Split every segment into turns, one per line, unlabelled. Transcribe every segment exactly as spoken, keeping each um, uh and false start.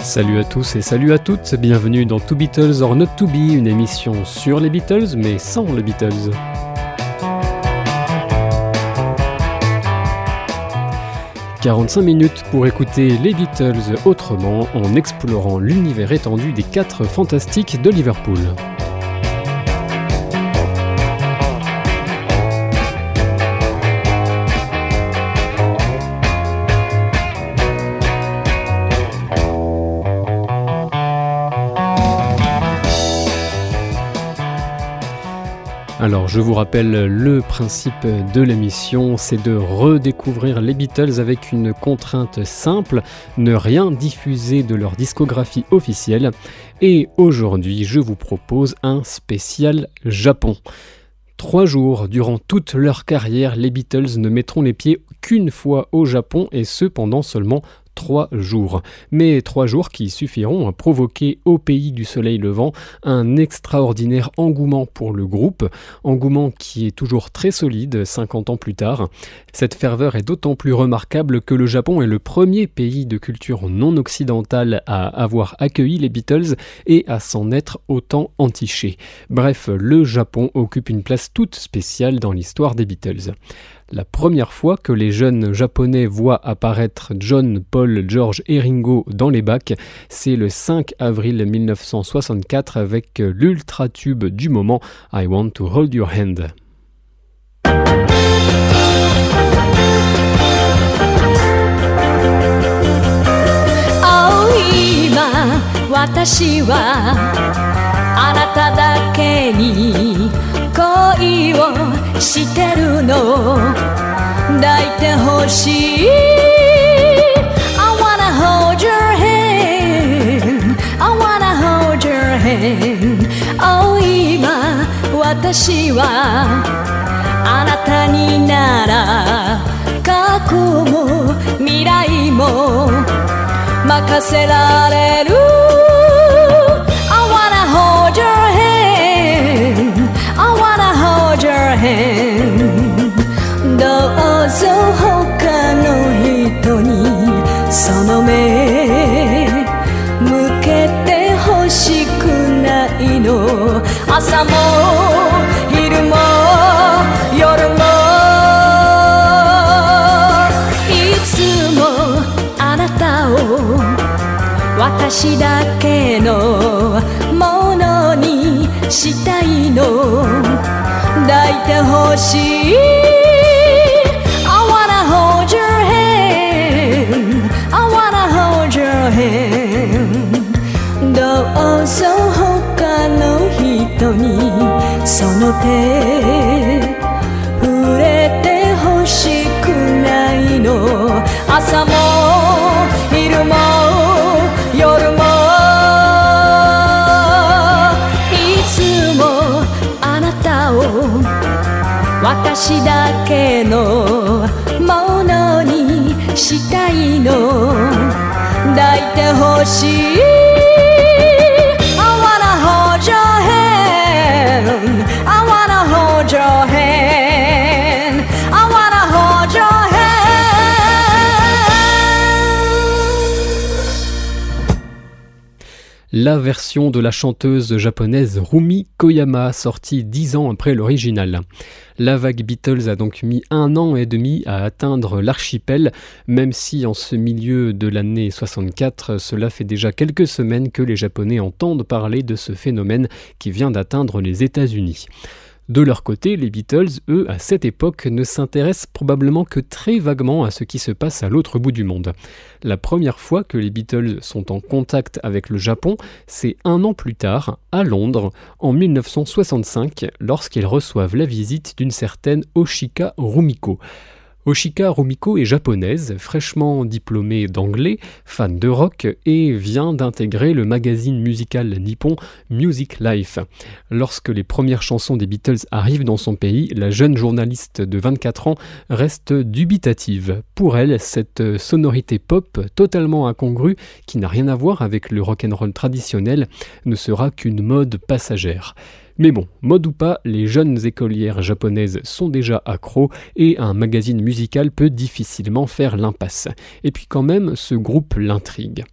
Salut à tous et salut à toutes, bienvenue dans To Beatles or Not To Be, une émission sur les Beatles mais sans les Beatles. quarante-cinq minutes pour écouter les Beatles autrement en explorant l'univers étendu des quatre fantastiques de Liverpool. Alors je vous rappelle le principe de l'émission, c'est de redécouvrir les Beatles avec une contrainte simple, ne rien diffuser de leur discographie officielle. Et aujourd'hui je vous propose un spécial Japon. Trois jours durant toute leur carrière, les Beatles ne mettront les pieds qu'une fois au Japon et ce pendant seulement trois jours. Mais trois jours qui suffiront à provoquer au pays du soleil levant un extraordinaire engouement pour le groupe, engouement qui est toujours très solide cinquante ans plus tard. Cette ferveur est d'autant plus remarquable que le Japon est le premier pays de culture non occidentale à avoir accueilli les Beatles et à s'en être autant entiché. Bref, le Japon occupe une place toute spéciale dans l'histoire des Beatles. La première fois que les jeunes japonais voient apparaître John, Paul, George et Ringo dans les bacs, c'est le cinq avril mille neuf cent soixante-quatre avec l'ultra-tube du moment I Want to Hold Your Hand.
私はあなただけに恋をしてるの抱いてほしい I wanna hold your hand I wanna hold your hand Oh 今私はあなたになら過去も未来も任せられる I wanna hold your hand I wanna hold your hand どうぞ他の人にその目向けてほしくないの朝も昼も夜もいつもあなたを私だけのものにしたいの抱いてほしい I wanna hold your hand I wanna hold your hand どうぞ他の人にその手触れてほしくないの朝も昼も夜もいつもあなたを私だけのものにしたいの抱いてほしい I wanna hold your hand I wanna hold your hand I wanna hold your hand
La version de la chanteuse japonaise Rumi Koyama, sortie dix ans après l'original. La vague Beatles a donc mis un an et demi à atteindre l'archipel, même si en ce milieu de l'année soixante-quatre, cela fait déjà quelques semaines que les Japonais entendent parler de ce phénomène qui vient d'atteindre les États-Unis. De leur côté, les Beatles, eux, à cette époque, ne s'intéressent probablement que très vaguement à ce qui se passe à l'autre bout du monde. La première fois que les Beatles sont en contact avec le Japon, c'est un an plus tard, à Londres, en mille neuf cent soixante-cinq, lorsqu'ils reçoivent la visite d'une certaine Oshika Rumiko. Oshika Rumiko est japonaise, fraîchement diplômée d'anglais, fan de rock et vient d'intégrer le magazine musical nippon Music Life. Lorsque les premières chansons des Beatles arrivent dans son pays, la jeune journaliste de vingt-quatre ans reste dubitative. Pour elle, cette sonorité pop totalement incongrue, qui n'a rien à voir avec le rock'n'roll traditionnel, ne sera qu'une mode passagère. Mais bon, mode ou pas, les jeunes écolières japonaises sont déjà accros et un magazine musical peut difficilement faire l'impasse. Et puis quand même, ce groupe l'intrigue.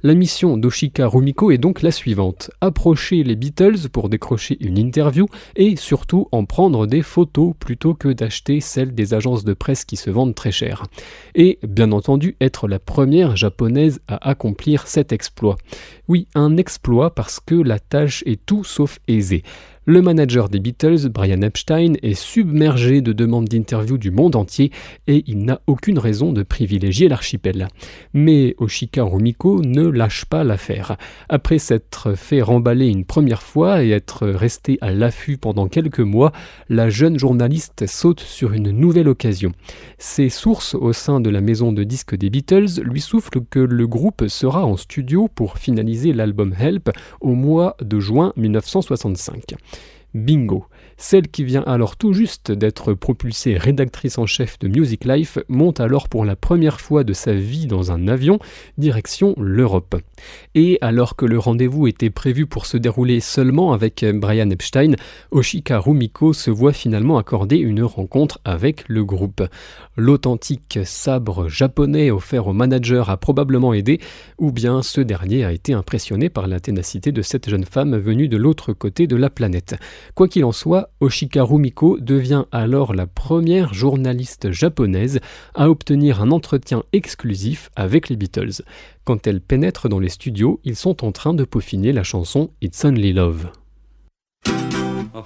La mission d'Oshika Rumiko est donc la suivante: approcher les Beatles pour décrocher une interview et surtout en prendre des photos plutôt que d'acheter celles des agences de presse qui se vendent très cher. Et bien entendu être la première japonaise à accomplir cet exploit. Oui, un exploit parce que la tâche est tout sauf aisée. Le manager des Beatles, Brian Epstein, est submergé de demandes d'interviews du monde entier et il n'a aucune raison de privilégier l'archipel. Mais Oshika Rumiko ne lâche pas l'affaire. Après s'être fait remballer une première fois et être restée à l'affût pendant quelques mois, la jeune journaliste saute sur une nouvelle occasion. Ses sources au sein de la maison de disques des Beatles lui soufflent que le groupe sera en studio pour finaliser l'album Help au mois de juin mille neuf cent soixante-cinq. Bingo! Celle qui vient alors tout juste d'être propulsée rédactrice en chef de Music Life monte alors pour la première fois de sa vie dans un avion, direction l'Europe. Et alors que le rendez-vous était prévu pour se dérouler seulement avec Brian Epstein, Oshika Rumiko se voit finalement accorder une rencontre avec le groupe. L'authentique sabre japonais offert au manager a probablement aidé, ou bien ce dernier a été impressionné par la ténacité de cette jeune femme venue de l'autre côté de la planète. Quoi qu'il en soit, Oshika Rumiko devient alors la première journaliste japonaise à obtenir un entretien exclusif avec les Beatles. Quand elle pénètre dans les studios, ils sont en train de peaufiner la chanson It's Only Love. Oh.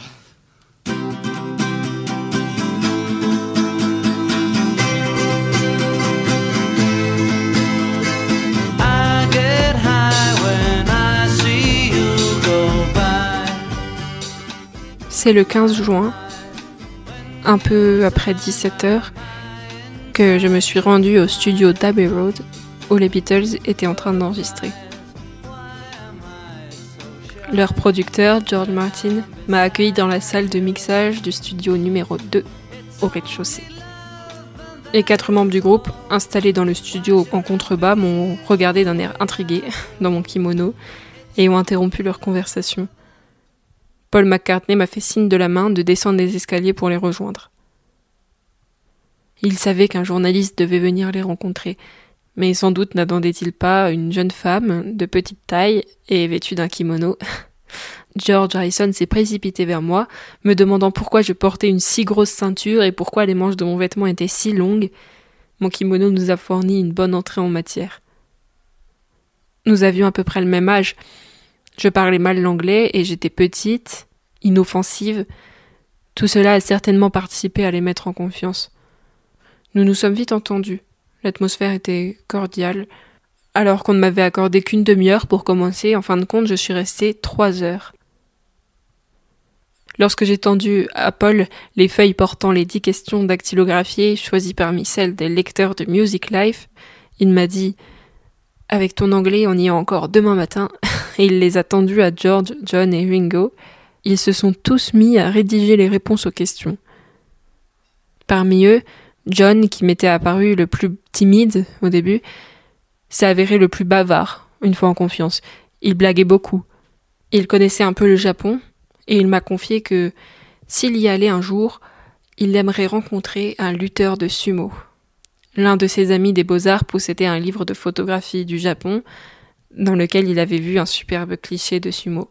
C'est le quinze juin, un peu après dix-sept heures, que je me suis rendue au studio d'Abbey Road, où les Beatles étaient en train d'enregistrer. Leur producteur, George Martin, m'a accueilli dans la salle de mixage du studio numéro deux, au rez-de-chaussée. Les quatre membres du groupe, installés dans le studio en contrebas, m'ont regardé d'un air intrigué, dans mon kimono, et ont interrompu leur conversation. Paul McCartney m'a fait signe de la main de descendre les escaliers pour les rejoindre. Il savait qu'un journaliste devait venir les rencontrer, mais sans doute n'attendait-il pas une jeune femme de petite taille et vêtue d'un kimono. George Harrison s'est précipité vers moi, me demandant pourquoi je portais une si grosse ceinture et pourquoi les manches de mon vêtement étaient si longues. Mon kimono nous a fourni une bonne entrée en matière. Nous avions à peu près le même âge. Je parlais mal l'anglais et j'étais petite, inoffensive. Tout cela a certainement participé à les mettre en confiance. Nous nous sommes vite entendus. L'atmosphère était cordiale. Alors qu'on ne m'avait accordé qu'une demi-heure pour commencer, en fin de compte, je suis restée trois heures. Lorsque j'ai tendu à Paul les feuilles portant les dix questions dactylographiées choisies parmi celles des lecteurs de Music Life, il m'a dit « Avec ton anglais, on y est encore demain matin ». Et il les a tendus à George, John et Ringo. Ils se sont tous mis à rédiger les réponses aux questions. Parmi eux, John, qui m'était apparu le plus timide au début, s'est avéré le plus bavard, une fois en confiance. Il blaguait beaucoup. Il connaissait un peu le Japon, et il m'a confié que, s'il y allait un jour, il aimerait rencontrer un lutteur de sumo. L'un de ses amis des Beaux-Arts possédait un livre de photographie du Japon, dans lequel il avait vu un superbe cliché de sumo.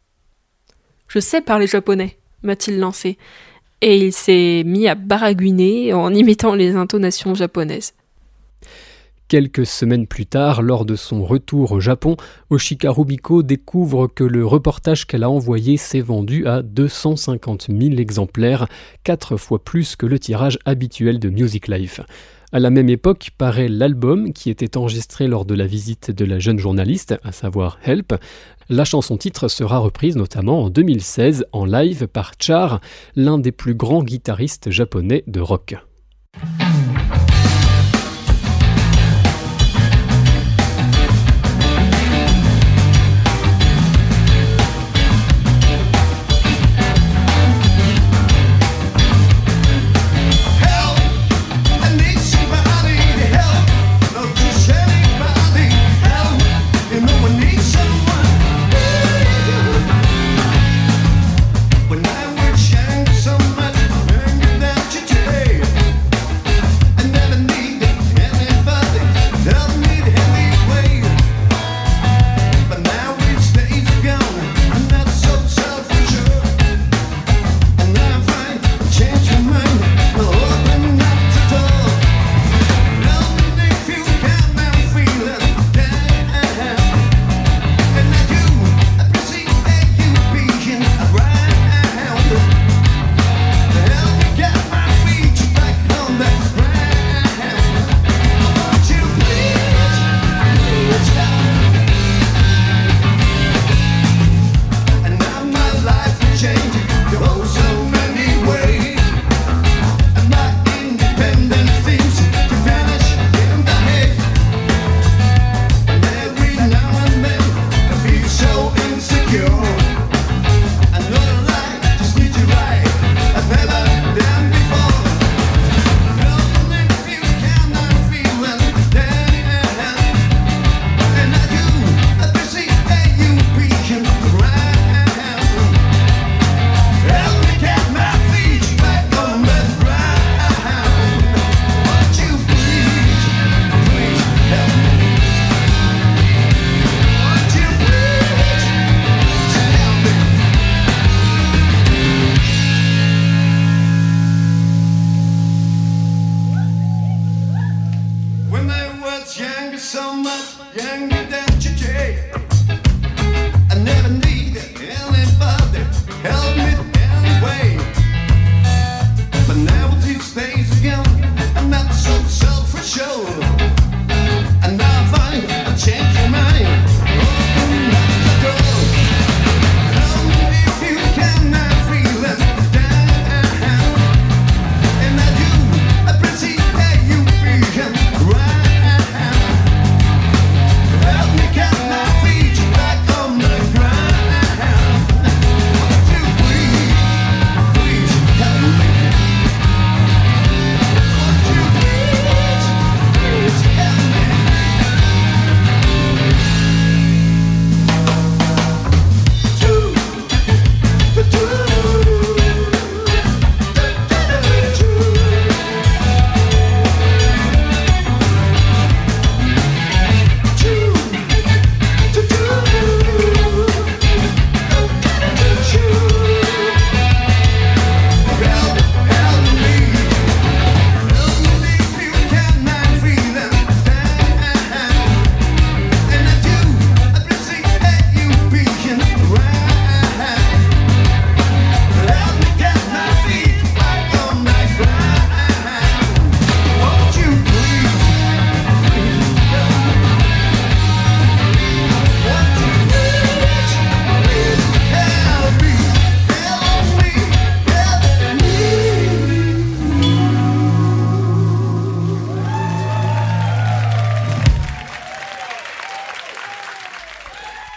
« Je sais parler japonais », m'a-t-il lancé, et il s'est mis à baragouiner en imitant les intonations japonaises.
Quelques semaines plus tard, lors de son retour au Japon, Oshika Rumiko découvre que le reportage qu'elle a envoyé s'est vendu à deux cent cinquante mille exemplaires, quatre fois plus que le tirage habituel de Music Life. À la même époque paraît l'album qui était enregistré lors de la visite de la jeune journaliste, à savoir Help. La chanson-titre sera reprise notamment en deux mille seize en live par Char, l'un des plus grands guitaristes japonais de rock.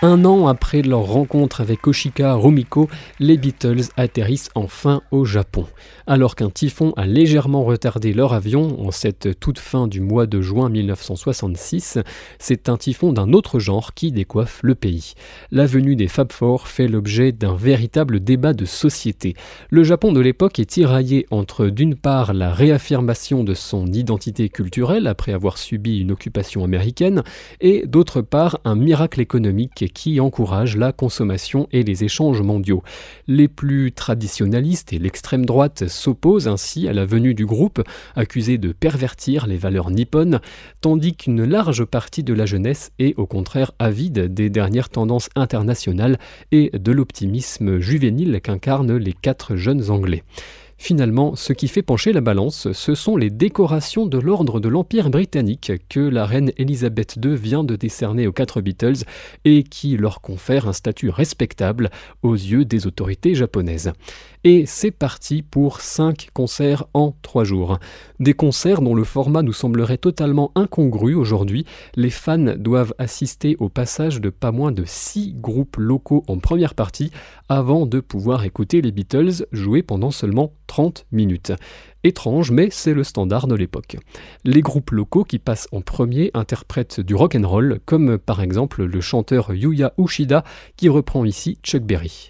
Un an après leur rencontre avec Koshika Rumiko, les Beatles atterrissent enfin au Japon. Alors qu'un typhon a légèrement retardé leur avion en cette toute fin du mois de juin mille neuf cent soixante-six, c'est un typhon d'un autre genre qui décoiffe le pays. La venue des Fab Four fait l'objet d'un véritable débat de société. Le Japon de l'époque est tiraillé entre d'une part la réaffirmation de son identité culturelle après avoir subi une occupation américaine et d'autre part un miracle économique qui encourage la consommation et les échanges mondiaux. Les plus traditionalistes et l'extrême droite s'opposent ainsi à la venue du groupe, accusé de pervertir les valeurs nippones, tandis qu'une large partie de la jeunesse est au contraire avide des dernières tendances internationales et de l'optimisme juvénile qu'incarnent les quatre jeunes Anglais. Finalement, ce qui fait pencher la balance, ce sont les décorations de l'ordre de l'Empire britannique que la reine Elisabeth deux vient de décerner aux quatre Beatles et qui leur confère un statut respectable aux yeux des autorités japonaises. Et c'est parti pour cinq concerts en trois jours. Des concerts dont le format nous semblerait totalement incongru aujourd'hui. Les fans doivent assister au passage de pas moins de six groupes locaux en première partie avant de pouvoir écouter les Beatles jouer pendant seulement trente minutes. Étrange, mais c'est le standard de l'époque. Les groupes locaux qui passent en premier interprètent du rock'n'roll, comme par exemple le chanteur Yuya Ushida qui reprend ici Chuck Berry.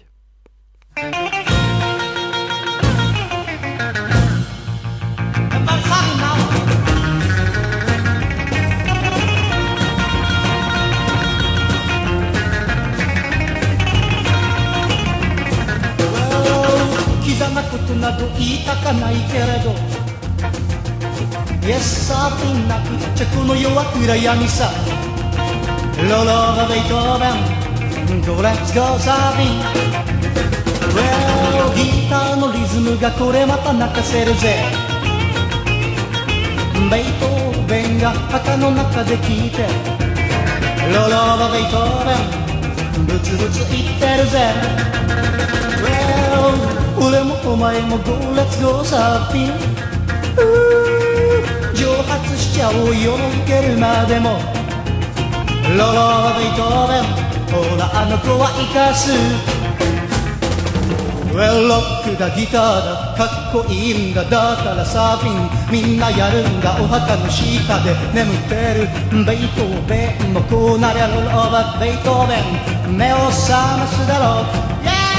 Yes, サーフィンなくちゃこの世は暗闇さ Lullaby ベートーベン Go let's go サーフィン Well ギターのリズムがこれまた泣かせるぜベートーベンが墓の中で聴いて Lullaby ベートーベンブツブツ言ってるぜ Well 俺もお前も Go let's go サーフィン蒸発しちゃおうよ行けるまでもロロベートーベンほらあの子は生かす Well ロックだギターだかっこいいんだだからサーフィンみんなやるんだお墓の下で眠ってるベートーベンもこうなりゃロロバベートーベン目を覚ますだろう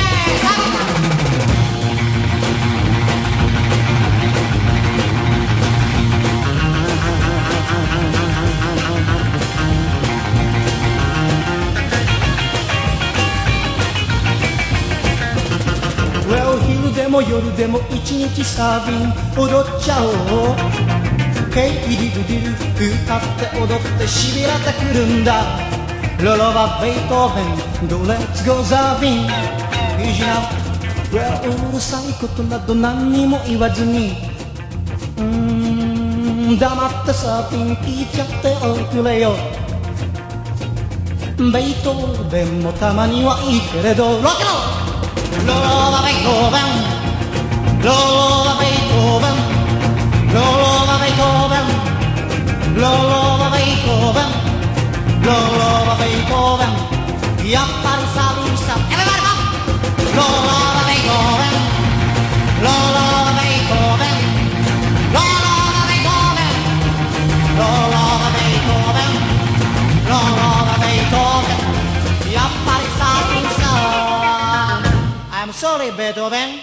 Well 昼でも夜でも一日サーフィン踊っちゃおう Hey ディルディル歌って踊ってしびれてくるんだロロバベートーベン Go let's go サーフィンいいじゃん Well うるさいことなど何にも言わずにうーん黙ってサーフィン聞いちゃっておくれよベートーベンもたまにはいいけれどロックロー Lola Beethoven, Lola Beethoven, Lola Beethoven, Lola Beethoven, Lola Beethoven. やっぱりサーフィンした Everybody go! Lola Beethoven, Lola Beethoven, Lola Beethoven, Lola Beethoven, Lola Beethoven. やっぱりサーフィンした I'm sorry, Beethoven.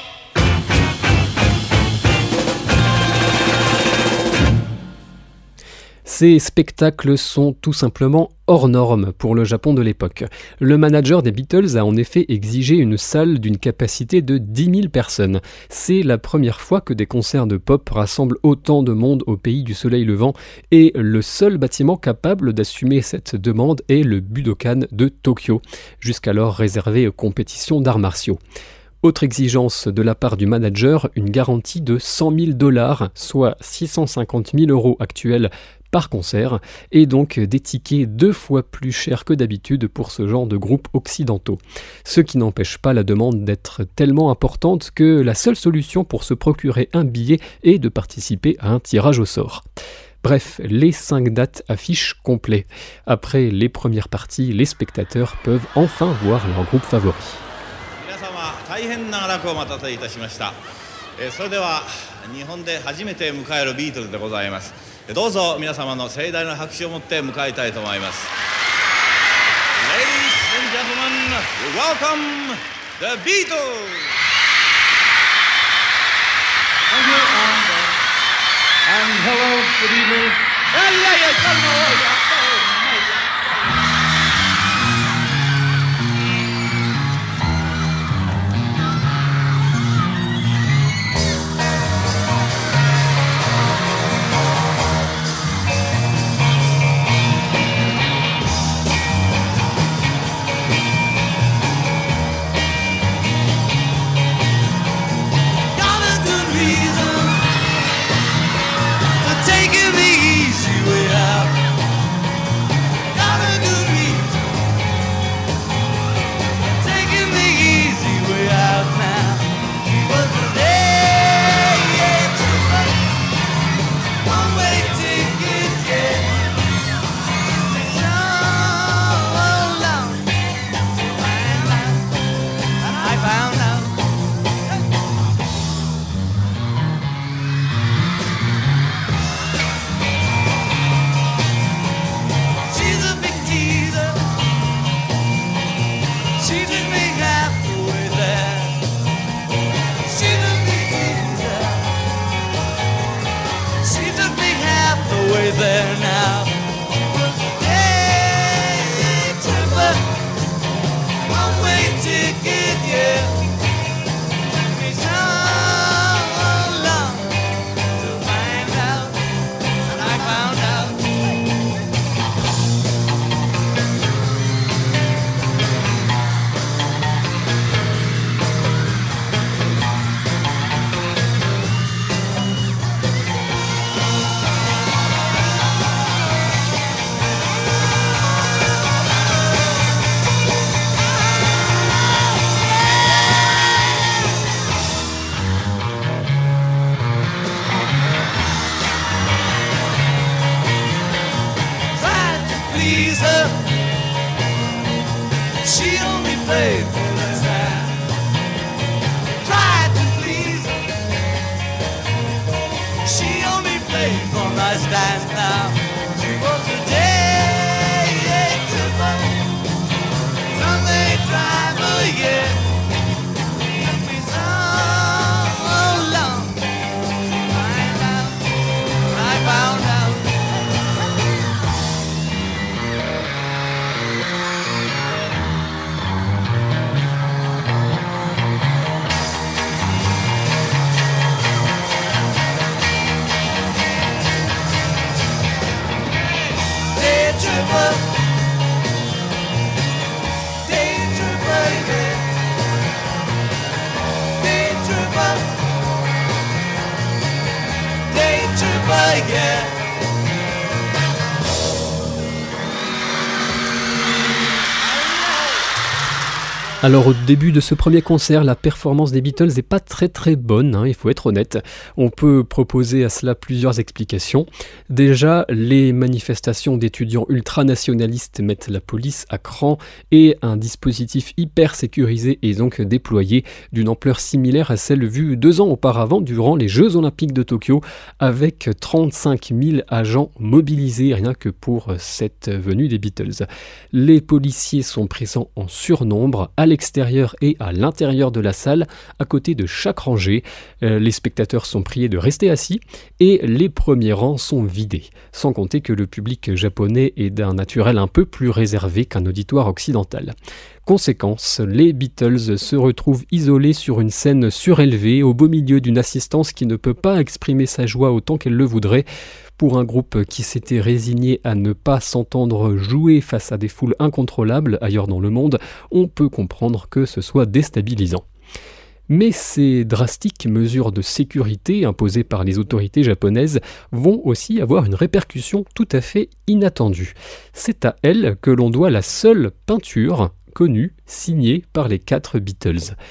Ces spectacles sont tout simplement hors normes pour le Japon de l'époque. Le manager des Beatles a en effet exigé une salle d'une capacité de dix mille personnes. C'est la première fois que des concerts de pop rassemblent autant de monde au pays du soleil levant et le seul bâtiment capable d'assumer cette demande est le Budokan de Tokyo, jusqu'alors réservé aux compétitions d'arts martiaux. Autre exigence de la part du manager, une garantie de cent mille dollars, soit six cent cinquante mille euros actuels par concert, et donc des tickets deux fois plus chers que d'habitude pour ce genre de groupes occidentaux. Ce qui n'empêche pas la demande d'être tellement importante que la seule solution pour se procurer un billet est de participer à un tirage au sort. Bref, les cinq dates affichent complet. Après les premières parties, les spectateurs peuvent enfin voir leur groupe favori.
大変長らくお待たせいたしました。えー、それでは日本で初めて迎えるビートルズでございます。どうぞ皆様の盛大な拍手を持って迎えたいと思います。Ladies and gentlemen, we welcome the Beatles!
Thank you, and, uh, and hello, good evening. Yeah, yeah, yeah, come on, yeah.
Alors au début de ce premier concert, la performance des Beatles n'est pas très très bonne, hein, il faut être honnête. On peut proposer à cela plusieurs explications. Déjà, les manifestations d'étudiants ultranationalistes mettent la police à cran et un dispositif hyper sécurisé est donc déployé d'une ampleur similaire à celle vue deux ans auparavant durant les Jeux Olympiques de Tokyo avec trente-cinq mille agents mobilisés rien que pour cette venue des Beatles. Les policiers sont présents en surnombre à l'extérieur et à l'intérieur de la salle, à côté de chaque rangée. Euh, les spectateurs sont priés de rester assis et les premiers rangs sont vidés. Sans compter que le public japonais est d'un naturel un peu plus réservé qu'un auditoire occidental. Conséquence, les Beatles se retrouvent isolés sur une scène surélevée, au beau milieu d'une assistance qui ne peut pas exprimer sa joie autant qu'elle le voudrait. Pour un groupe qui s'était résigné à ne pas s'entendre jouer face à des foules incontrôlables ailleurs dans le monde, on peut comprendre que ce soit déstabilisant. Mais ces drastiques mesures de sécurité imposées par les autorités japonaises vont aussi avoir une répercussion tout à fait inattendue. C'est à elles que l'on doit la seule peinture connue, signée par les quatre Beatles.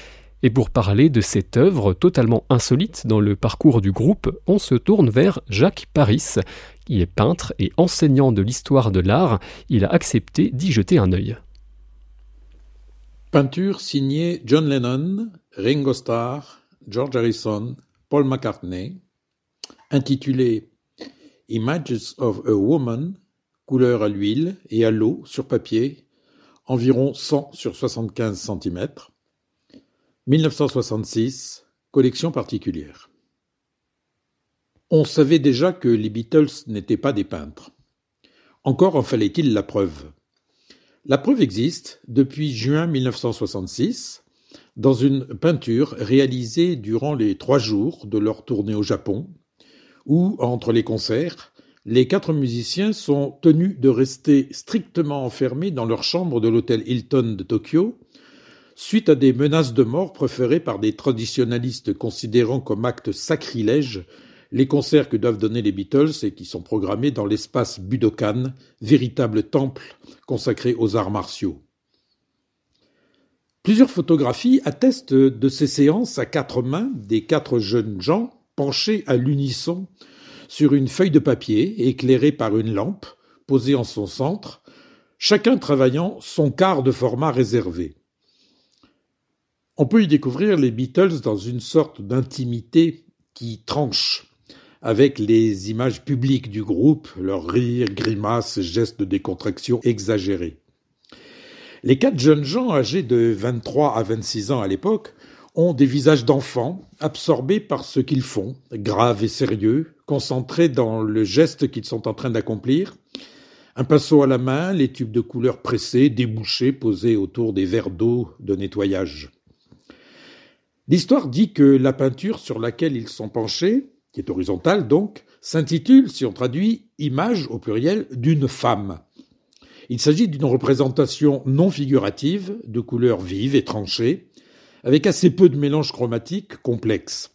Et pour parler de cette œuvre totalement insolite dans le parcours du groupe, on se tourne vers Jacques Paris. Il est peintre et enseignant de l'histoire de l'art. Il a accepté d'y jeter un œil.
Peinture signée John Lennon, Ringo Starr, George Harrison, Paul McCartney, intitulée Images of a Woman, couleur à l'huile et à l'eau sur papier, environ cent sur soixante-quinze centimètres, dix-neuf cent soixante-six, collection particulière. On savait déjà que les Beatles n'étaient pas des peintres. Encore en fallait-il la preuve. La preuve existe depuis juin dix-neuf cent soixante-six, dans une peinture réalisée durant les trois jours de leur tournée au Japon, où, entre les concerts, les quatre musiciens sont tenus de rester strictement enfermés dans leur chambre de l'hôtel Hilton de Tokyo, suite à des menaces de mort proférées par des traditionalistes considérant comme acte sacrilège les concerts que doivent donner les Beatles et qui sont programmés dans l'espace Budokan, véritable temple consacré aux arts martiaux. Plusieurs photographies attestent de ces séances à quatre mains des quatre jeunes gens penchés à l'unisson sur une feuille de papier éclairée par une lampe posée en son centre, chacun travaillant son quart de format réservé. On peut y découvrir les Beatles dans une sorte d'intimité qui tranche avec les images publiques du groupe, leurs rires, grimaces, gestes de décontraction exagérés. Les quatre jeunes gens, âgés de vingt-trois à vingt-six ans à l'époque, ont des visages d'enfants, absorbés par ce qu'ils font, graves et sérieux, concentrés dans le geste qu'ils sont en train d'accomplir. Un pinceau à la main, les tubes de couleur pressés, débouchés, posés autour des verres d'eau de nettoyage. L'histoire dit que la peinture sur laquelle ils sont penchés, qui est horizontale donc, s'intitule, si on traduit, « Image » au pluriel d'une femme. Il s'agit d'une représentation non figurative, de couleurs vives et tranchées, avec assez peu de mélange chromatique complexe.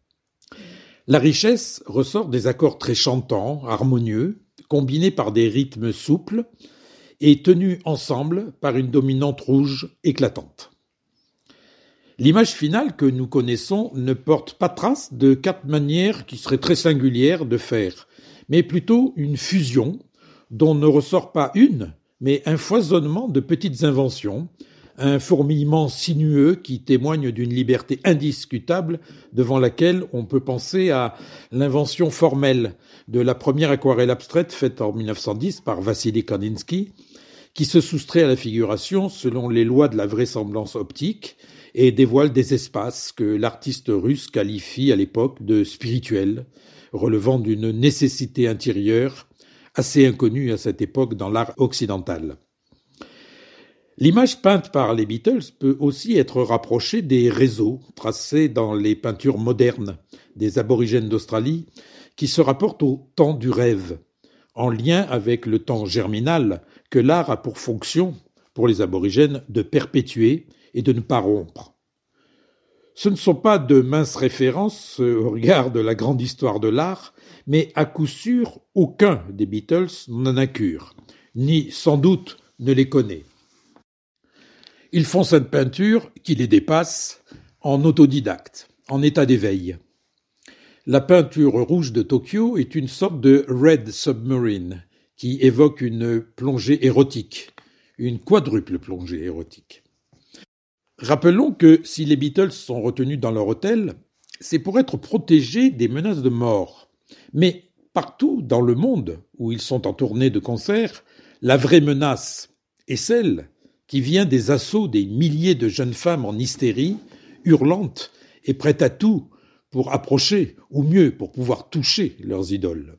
La richesse ressort des accords très chantants, harmonieux, combinés par des rythmes souples et tenus ensemble par une dominante rouge éclatante. L'image finale que nous connaissons ne porte pas trace de quatre manières qui seraient très singulières de faire, mais plutôt une fusion dont ne ressort pas une, mais un foisonnement de petites inventions, un fourmillement sinueux qui témoigne d'une liberté indiscutable devant laquelle on peut penser à l'invention formelle de la première aquarelle abstraite faite en dix-neuf cent dix par Vassily Kandinsky, qui se soustrait à la figuration selon les lois de la vraisemblance optique et dévoile des espaces que l'artiste russe qualifie à l'époque de spirituels, relevant d'une nécessité intérieure assez inconnue à cette époque dans l'art occidental. L'image peinte par les Beatles peut aussi être rapprochée des réseaux tracés dans les peintures modernes des aborigènes d'Australie qui se rapportent au temps du rêve, en lien avec le temps germinal que l'art a pour fonction, pour les aborigènes, de perpétuer et de ne pas rompre. Ce ne sont pas de minces références au regard de la grande histoire de l'art, mais à coup sûr, aucun des Beatles n'en a cure, ni sans doute ne les connaît. Ils font cette peinture qui les dépasse en autodidacte, en état d'éveil. La peinture rouge de Tokyo est une sorte de Red Submarine qui évoque une plongée érotique, une quadruple plongée érotique. Rappelons que si les Beatles sont retenus dans leur hôtel, c'est pour être protégés des menaces de mort. Mais partout dans le monde où ils sont en tournée de concert, la vraie menace est celle qui vient des assauts des milliers de jeunes femmes en hystérie, hurlantes et prêtes à tout pour approcher, ou mieux, pour pouvoir toucher leurs idoles.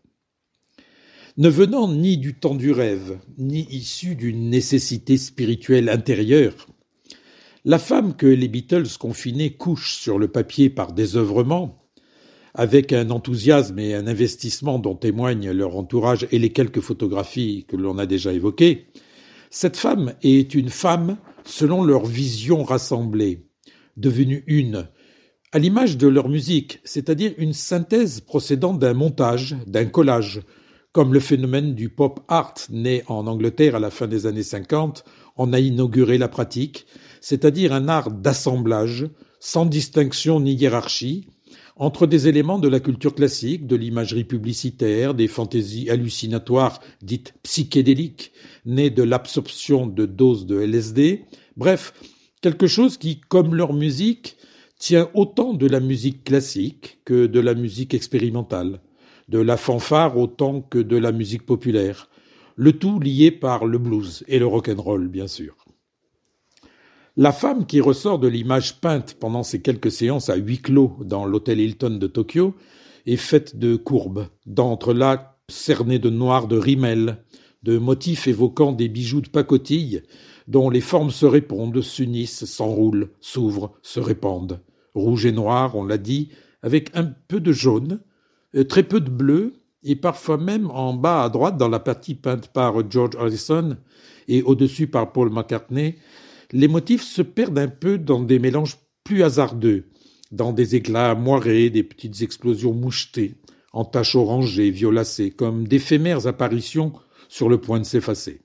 Ne venant ni du temps du rêve, ni issue d'une nécessité spirituelle intérieure, la femme que les Beatles confinés couchent sur le papier par désœuvrement, avec un enthousiasme et un investissement dont témoignent leur entourage et les quelques photographies que l'on a déjà évoquées, cette femme est une femme selon leur vision rassemblée, devenue une, à l'image de leur musique, c'est-à-dire une synthèse procédant d'un montage, d'un collage, comme le phénomène du pop art né en Angleterre à la fin des années cinquante en a inauguré la pratique, c'est-à-dire un art d'assemblage, sans distinction ni hiérarchie, entre des éléments de la culture classique, de l'imagerie publicitaire, des fantaisies hallucinatoires dites psychédéliques, nées de l'absorption de doses de L S D, bref, quelque chose qui, comme leur musique, tient autant de la musique classique que de la musique expérimentale, de la fanfare autant que de la musique populaire, le tout lié par le blues et le rock'n'roll, bien sûr. La femme qui ressort de l'image peinte pendant ces quelques séances à huis clos dans l'hôtel Hilton de Tokyo est faite de courbes, d'entrelacs cernés de noir de rimel, de motifs évoquant des bijoux de pacotille dont les formes se répondent, s'unissent, s'enroulent, s'ouvrent, se répandent. Rouge et noir, on l'a dit, avec un peu de jaune, très peu de bleu, et parfois même en bas à droite, dans la partie peinte par George Harrison et au-dessus par Paul McCartney, les motifs se perdent un peu dans des mélanges plus hasardeux, dans des éclats moirés, des petites explosions mouchetées, en taches orangées, violacées, comme d'éphémères apparitions sur le point de s'effacer.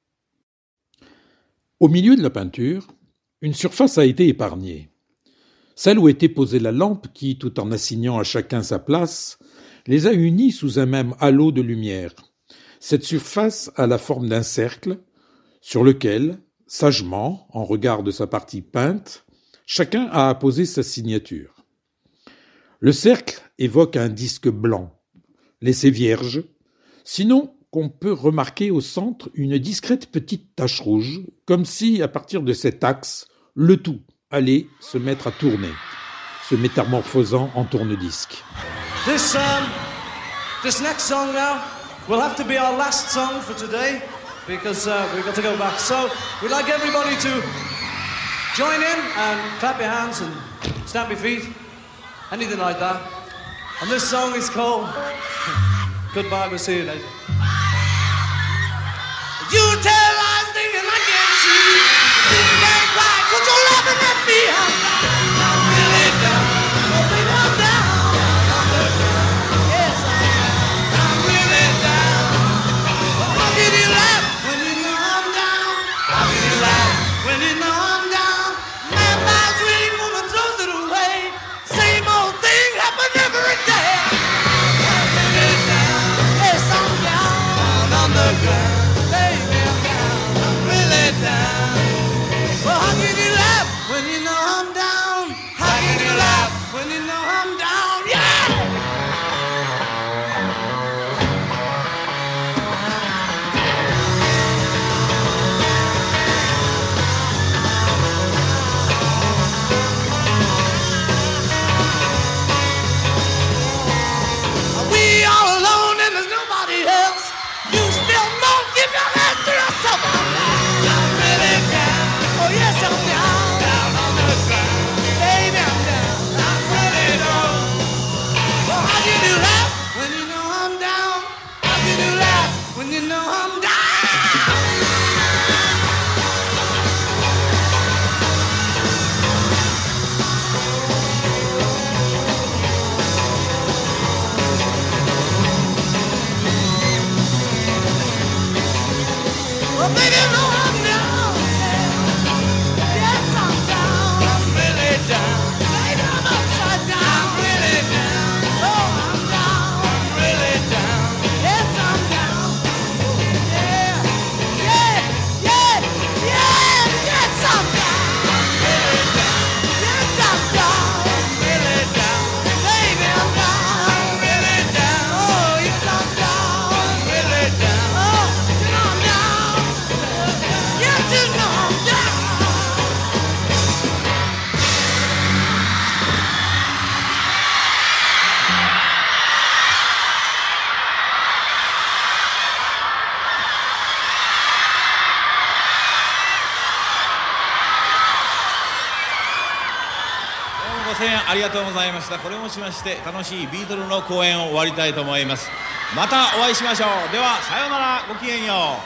Au milieu de la peinture, une surface a été épargnée. Celle où était posée la lampe qui, tout en assignant à chacun sa place, les a unis sous un même halo de lumière. Cette surface a la forme d'un cercle sur lequel, sagement, en regard de sa partie peinte, chacun a apposé sa signature. Le cercle évoque un disque blanc, laissé vierge, sinon qu'on peut remarquer au centre une discrète petite tache rouge, comme si, à partir de cet axe, le tout allait se mettre à tourner, se métamorphosant en tourne-disque.
This, um, this next song now will have to be our last song for today because uh, we've got to go back. So we'd like everybody to join in and clap your hands and stamp your feet, anything like that. And this song is called Goodbye, We'll See You Later. You tell lies thinking I can't see. You can't cry 'cause you're laughing at me. I'm down, I'm really down. Oh, baby, I'm down. Yes, I am. I'm really down. How can you laugh when you know I'm down? How can you laugh when you know I'm down? Man buys ring, woman throws it away. Same old thing happen every day. I'm really down. Yes, I'm down on the ground. Well, how can you laugh when you know I'm down? How can you laugh when you know I'm down? Yeah! Are we all alone and there's nobody else? You still won't give your hands to yourself. I'm down. I'm really down. Oh yes, I'm down. Down on the ground. Baby, I'm down. I'm really down. Well, how can you laugh when you know I'm down? How can you laugh when you know I'm down? Well, baby, you know I'm down. Yes, I'm down. I'm really down. Baby, I'm upside down. I'm really down. Oh, I'm down. I'm really down. Yes, I'm down. Yeah, yeah, yeah, yeah. Yes, I'm down. I'm really down. Yes, I'm down. I'm really down. Baby, I'm down. I'm really down. Oh, yes, I'm down. I'm really down. Oh, you know I'm down. Yes, you know I'm down.
ご声援ありがとうございました。これをもちまして楽しいビートルの公演を終わりたいと思います。またお会いしましょう。ではさようなら、ごきげんよ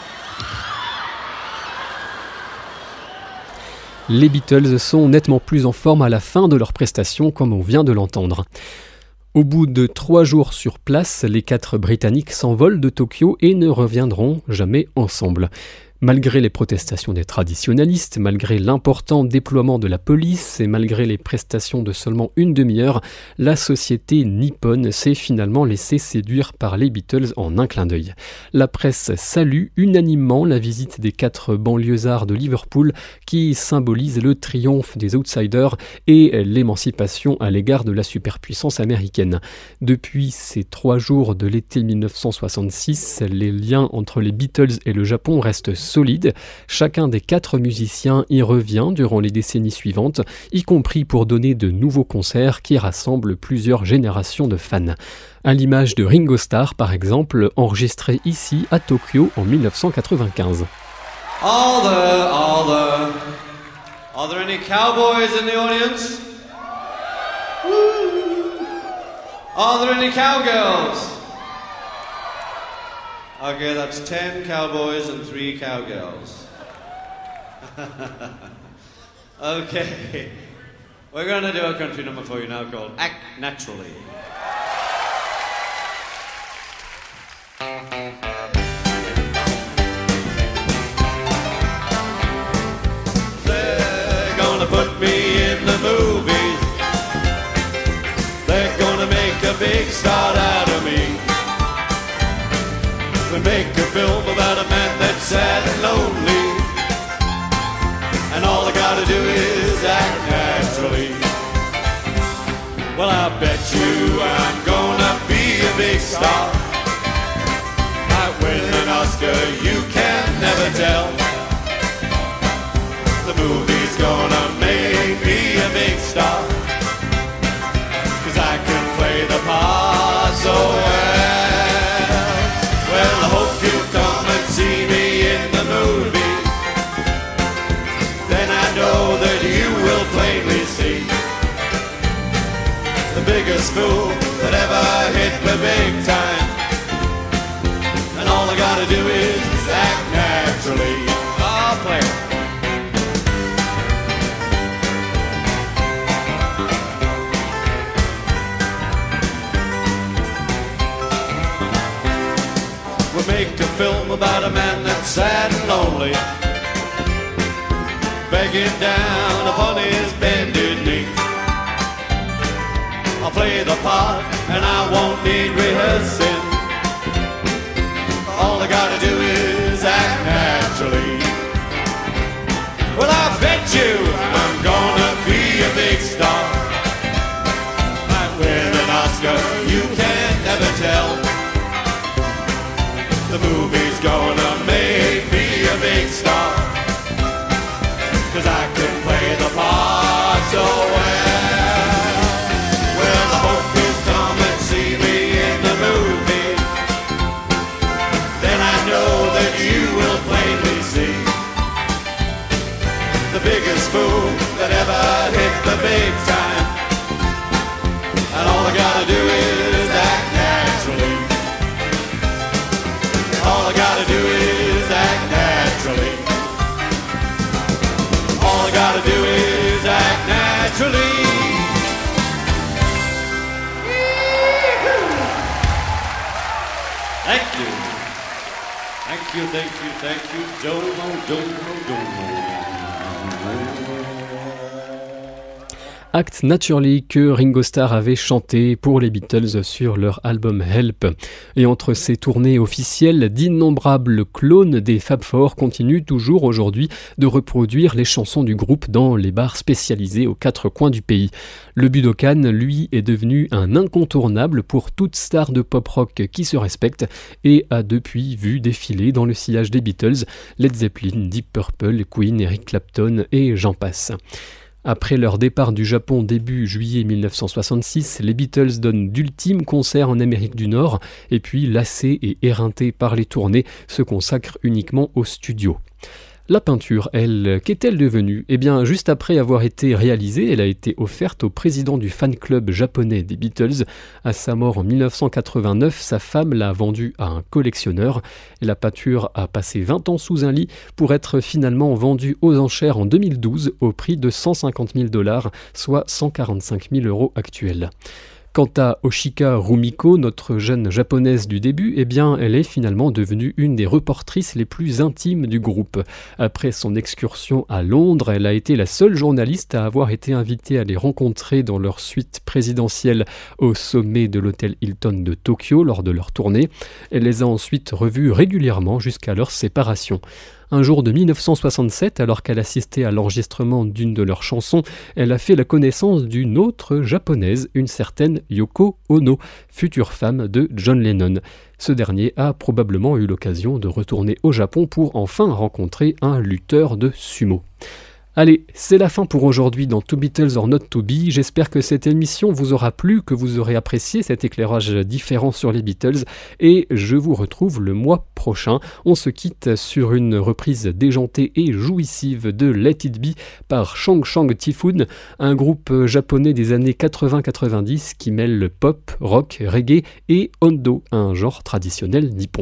う。
Les Beatles sont nettement plus en forme à la fin de leur prestation, comme on vient de l'entendre. Au bout de trois jours sur place, les quatre Britanniques s'envolent de Tokyo et ne reviendront jamais ensemble. Malgré les protestations des traditionalistes, malgré l'important déploiement de la police et malgré les prestations de seulement une demi-heure, la société nippone s'est finalement laissée séduire par les Beatles en un clin d'œil. La presse salue unanimement la visite des quatre banlieusards de Liverpool qui symbolise le triomphe des outsiders et l'émancipation à l'égard de la superpuissance américaine. Depuis ces trois jours de l'été mille neuf cent soixante-six, les liens entre les Beatles et le Japon restent solide. Chacun des quatre musiciens y revient durant les décennies suivantes, y compris pour donner de nouveaux concerts qui rassemblent plusieurs générations de fans. À l'image de Ringo Starr, par exemple, enregistré ici à Tokyo en mille neuf cent quatre-vingt-quinze.
Are there, are there, are there any cowboys in the audience? Woo! Are there any cowgirls? Okay, that's ten cowboys and three cowgirls. Okay, we're going to do a country number for you now called Act Naturally. They're gonna put me in the movies. They're gonna make a big star out of me. We make a film about a man that's sad and lonely, and all I gotta do is act naturally. Well, I bet you I'm gonna be a big star. I win an Oscar, you can never tell. The movie's gonna make me a big star, 'cause I can play the part so well. Well, I hope you'll come and see me in the movie. Then I know that you will plainly see the biggest fool that ever hit the big time. And all I gotta do is act naturally. I'll play it. Make a film about a man that's sad and lonely, begging down upon his bended knee. I'll play the part and I won't need rehearsing. All I gotta do is act naturally. Well, I bet you I'm gonna be a big star. Might win an Oscar, you can never tell. The movie's gonna make me a big star, 'cause I can play the part so well. Well, I hope you'll come and see me in the movie. Then I know that you will plainly see the biggest fool that ever hit the big time. And all I gotta do is act naturally. All I gotta do is act naturally. All I gotta do is act naturally. Thank you. Thank you, thank you, thank you. Domo, domo, domo.
Act Naturally que Ringo Starr avait chanté pour les Beatles sur leur album Help. Et entre ces tournées officielles, d'innombrables clones des Fab Four continuent toujours aujourd'hui de reproduire les chansons du groupe dans les bars spécialisés aux quatre coins du pays. Le Budokan, lui, est devenu un incontournable pour toute star de pop-rock qui se respecte et a depuis vu défiler dans le sillage des Beatles, Led Zeppelin, Deep Purple, Queen, Eric Clapton et j'en passe. Après leur départ du Japon début juillet mille neuf cent soixante-six, les Beatles donnent d'ultimes concerts en Amérique du Nord et puis, lassés et éreintés par les tournées, se consacrent uniquement au studio. La peinture, elle, qu'est-elle devenue ? Eh bien, juste après avoir été réalisée, elle a été offerte au président du fan club japonais des Beatles. À sa mort en mille neuf cent quatre-vingt-neuf, sa femme l'a vendue à un collectionneur. Et la peinture a passé vingt ans sous un lit pour être finalement vendue aux enchères en deux mille douze au prix de cent cinquante mille dollars, soit cent quarante-cinq mille euros actuels. Quant à Oshika Rumiko, notre jeune japonaise du début, eh bien, elle est finalement devenue une des reportrices les plus intimes du groupe. Après son excursion à Londres, elle a été la seule journaliste à avoir été invitée à les rencontrer dans leur suite présidentielle au sommet de l'hôtel Hilton de Tokyo lors de leur tournée. Elle les a ensuite revus régulièrement jusqu'à leur séparation. Un jour de mille neuf cent soixante-sept, alors qu'elle assistait à l'enregistrement d'une de leurs chansons, elle a fait la connaissance d'une autre japonaise, une certaine Yoko Ono, future femme de John Lennon. Ce dernier a probablement eu l'occasion de retourner au Japon pour enfin rencontrer un lutteur de sumo. Allez, c'est la fin pour aujourd'hui dans Two Beatles or Not To Be. J'espère que cette émission vous aura plu, que vous aurez apprécié cet éclairage différent sur les Beatles. Et je vous retrouve le mois prochain. On se quitte sur une reprise déjantée et jouissive de Let It Be par Chang Chang Typhoon, un groupe japonais des années quatre-vingts quatre-vingt-dix qui mêle pop, rock, reggae et hondo, un genre traditionnel nippon.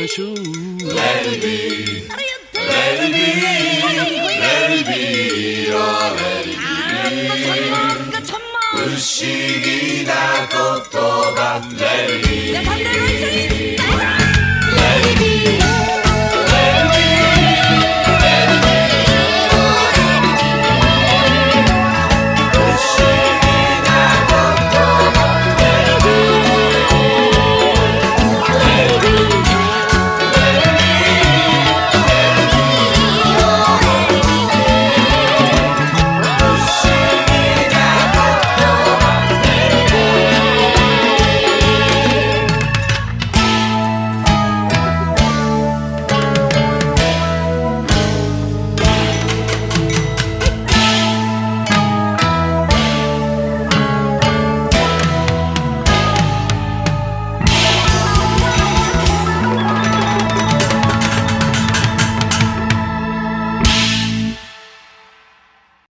ましょう Let it be Let it be Let it be Oh let it be 不思議な言葉 Let it be